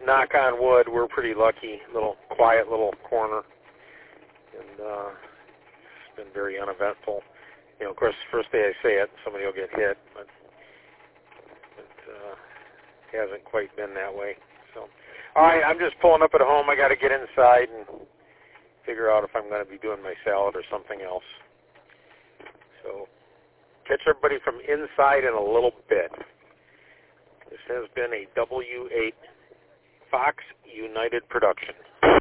knock on wood, we're pretty lucky. Quiet little corner, and it's been very uneventful. Of course, first day I say it, somebody will get hit, but it hasn't quite been that way. So, all right, I'm just pulling up at home. I got to get inside and figure out if I'm going to be doing my salad or something else. So, catch everybody from inside in a little bit. This has been a W8 Fox United production.